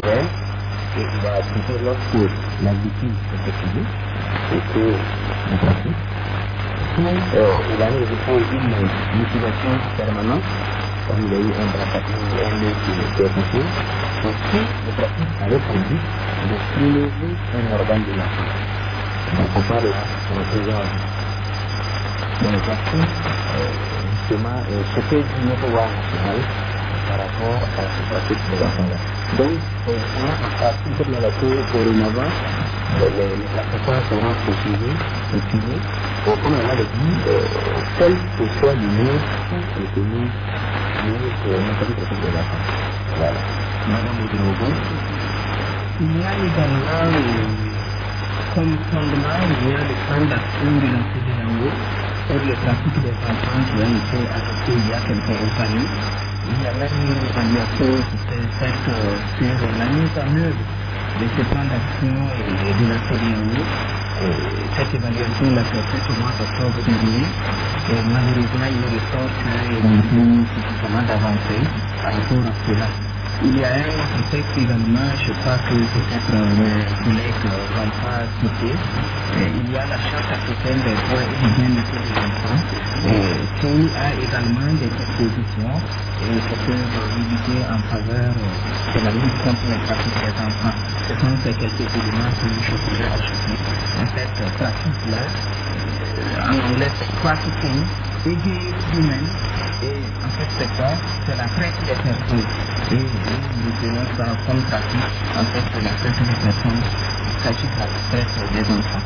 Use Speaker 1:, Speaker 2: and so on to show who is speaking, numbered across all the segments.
Speaker 1: faire, et il va appliquer lorsque la victime est accusée, et que le pratique, il a une mutilation permanente, comme il y a eu un braquage ou un nœud qui est poussé, et si le pratique avait conduit de soulever un organe de l'enfant. Donc on parle là de présence. Donc parce que justement ce que dit notre loi nationale par rapport à la pratique des enfants là. Donc à partir de la cour dorénavant, la plupart seront précisés, comme on l'a dit, quel que soit le lieu retenu pour notre pratique des enfants. Voilà. Madame Oudrogo.
Speaker 2: Il y a également comme fondement, il y a le plan d'action de la CEDEAO sur le trafic des enfants qui a été adopté il y a quelques années. Il y a même une évaluation qui s'est faite sur la mise en œuvre de ce plan d'action de la CEDEAO. Cette évaluation l'a fait faite au mois d'octobre dernier. Et malheureusement, il ressort qu'il n'y a plus suffisamment d'avancées par rapport à cela. Il y a un autre texte également, je crois que peut-être mes collègues vont pas citer. Il y a la Charte africaine des droits et du bien-être des enfants, qui a également des dispositions qui peuvent militer en faveur de la lutte contre les trafics des enfants. Ce sont ces quelques éléments que je voulais ajouter. En fait, pratique-là, en anglais c'est trafficking, humain. Et en fait, c'est quoi? C'est la traite des personnes. Et nous tenons ça comme pratique. En fait, c'est la traite des personnes. Il s'agit de la traite des enfants.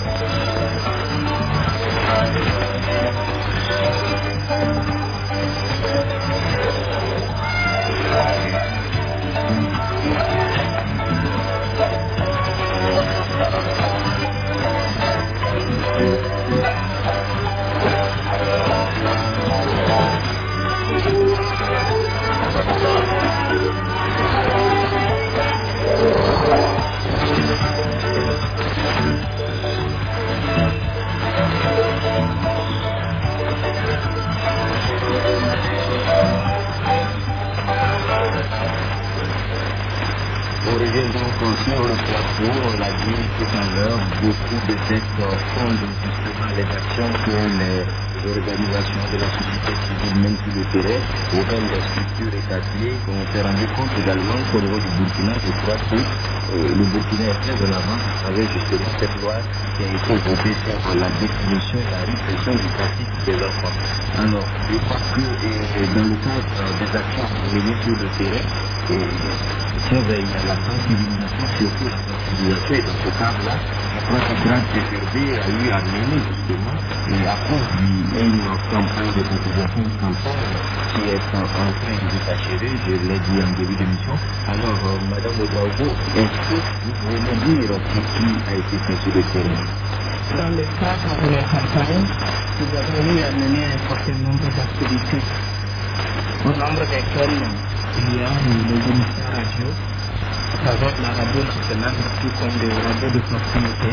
Speaker 1: On revient donc sur le plateau, on l'a dit tout à l'heure, beaucoup de textes fondent justement les actions que les organisations de la société civile mènent sur le terrain, auxquelles les structures étatiques. On s'est rendu compte également qu'au niveau du Burkina, je crois que le Burkina est très en avant avec justement cette loi qui a été votée sur la définition et la répression du trafic des enfants. Alors, je crois que dans le cadre des actions menées sur le terrain, il y a la sensibilisation, surtout la sensibilisation, et dans ce cadre-là, je crois que Grande CFRD a eu à mener justement, et à cause d'une campagne de sensibilisation, une campagne qui est en train de s'achever, je l'ai dit en début d'émission. Alors, Madame Oudrogo, est-ce que vous pouvez nous dire ce qui a été fait sur le terrain?
Speaker 2: Dans le cadre de la campagne, nous avons eu à mener un certain nombre d'activités, au nombre desquelles il y a les émissions radio, à travers la radio nationale, tout comme des radios de proximité.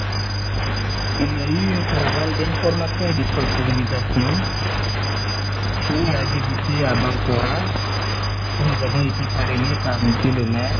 Speaker 2: Il y a eu un travail d'information et de sensibilisation qui a débuté à Bankora, où nous avons été parrainés par M. le maire,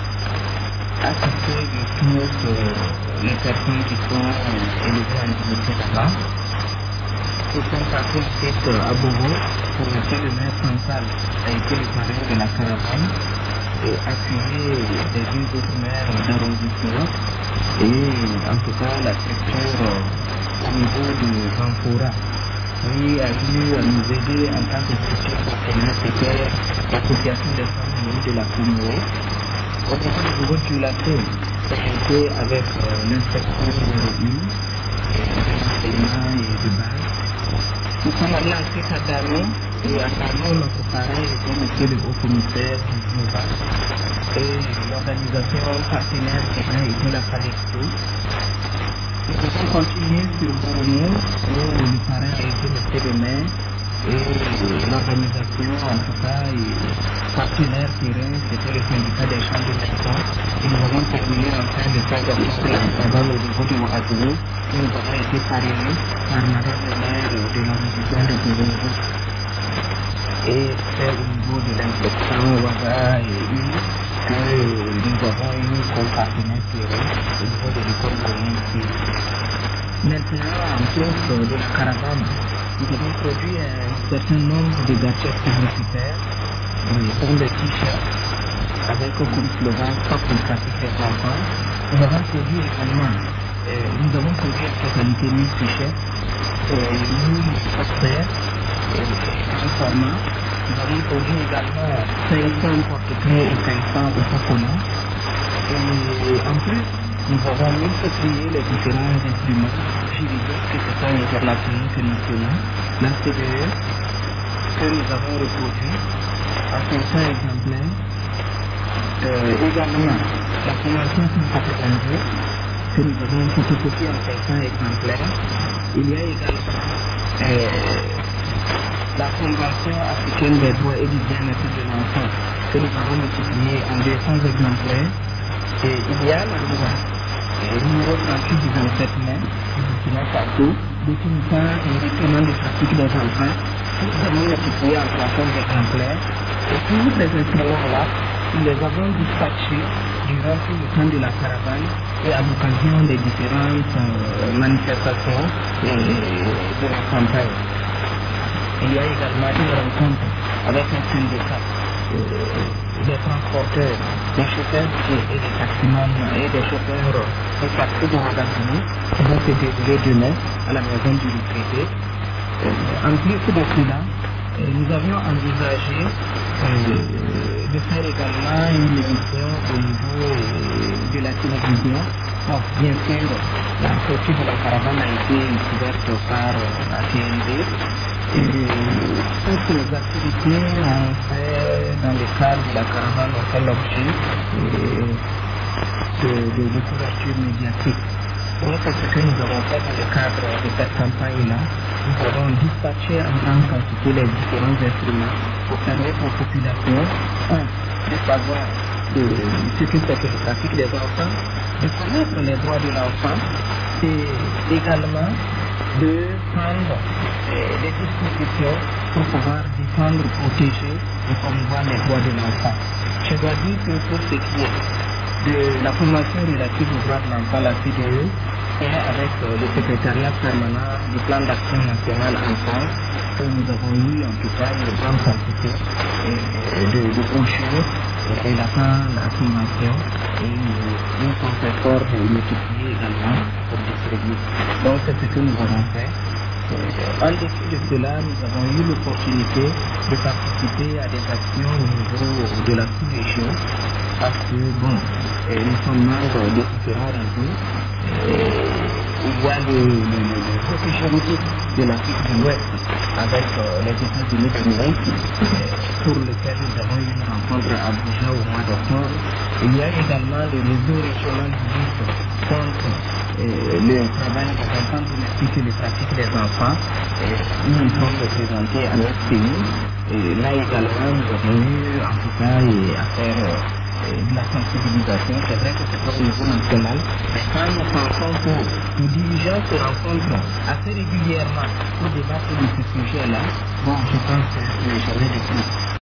Speaker 2: assistés de toutes les personnes qui sont élevées en dignité là-bas. Nous sommes passés ensuite à Bobo, pour M. le maire central a été le parrain de la caravane et appuyé des deux autres maires d'arrondissement et en tout cas la structure au niveau de Bankora. Oui, a venu nous aider en tant que structure partenaire, c'était l'association des femmes au niveau de la Congo. Au niveau du Bobo du Latin, ça a été avec l'inspection de l'UE, l'enseignement et de base. Nous sommes allés ensuite à Dano, et à Dano, notre parrain était le haut commissaire du Nova, et l'organisation partenaire qui a été la Palexo. Nous avons continué sur Boromo, où le parrain a été le maire, et l'organisation, en tout cas, partenaire terrain, c'était le syndicat des champs de médecins, et nous avons terminé en train de faire des travail au niveau du Ouagadougou, où nous avons été parrainés par madame le maire de l'arrondissement de Boromo. Et c'est au niveau de l'inspection Ouaga et une, que nous avons eu comme partenaire au niveau de l'école commune ici. Maintenant, en plus de la caravane, nous avons produit un certain nombre de gadgets publicitaires pour les t-shirts avec comme slogan Stop le trafic des enfants. Nous avons produit également, nous avons produit en totalité 1000 t-shirts, 1000 software en format. Nous avons produit également 500 porte-clés et 500 autocollants. Et en plus, nous avons multiplié les différents instruments juridiques, que ce soit internationaux que nationaux, la CDE, que nous avons reproduit à 500 exemplaires. Également, la Convention 182, que nous avons photocopié en 500 exemplaires. Il y a également la Convention africaine des droits et du bien-être de l'enfant, que nous avons multiplié en 200 exemplaires. Et il y a la loi numéro 38 du 27 mai, du Burkina Faso, définissant un règlement du trafic des enfants, que nous avons multiplié en 300 exemplaires. Et tous ces instruments-là, nous les avons dispatchés durant tout le temps de la caravane et à l'occasion des différentes manifestations de la campagne. Il y a également une rencontre avec un syndicat des transporteurs, des chauffeurs et des taximans et des chauffeurs des taxis de Ouagadougou qui vont se dérouler demain à la maison du retraité. En plus de cela, nous avions envisagé de faire également une émission au niveau de la télévision. Bon, bien sûr, la sortie de la caravane a été couverte par la TND. Toutes les activités ont fait dans le cadre de la caravane ont fait l'objet de couverture médiatique. Donc, c'est ce que nous avons fait dans le cadre de cette campagne-là. Nous avons dispatché en grande quantité les différents instruments pour permettre aux populations de savoir ce que c'est que le trafic des enfants, de connaître les droits de l'enfant et également de prendre des dispositions pour pouvoir défendre, protéger et promouvoir les droits de l'enfant. Je dois dire que pour ce qui est de la formation relative aux droits de l'enfant, la CDE, et avec le secrétariat permanent du plan d'action national enfant, où nous avons eu en tout cas une grande quantité de brochures relatant la formation et nous sommes très forts de multiplier également pour distribuer. Donc c'est ce que nous avons fait. En dessous de cela, nous avons eu l'opportunité de participer à des actions au niveau de la sous-région parce que, bon, nous sommes membres de différents réseaux. Il y a le côté juridique de l'Afrique de l'Ouest avec les États-Unis d'Amérique pour lequel nous avons eu une rencontre à Abuja au mois d'octobre. Il y a également le réseau régional de lutte contre le travail des enfants domestiques et le trafic des enfants. Nous sommes représentés à notre pays. Et là également, nous avons eu en tout cas à faire de la sensibilisation. C'est vrai que c'est pas au niveau national, mais quand nous pensons que nos dirigeants se rencontrent assez régulièrement pour débattre de ce sujet-là, bon, je pense que c'est jamais de plus.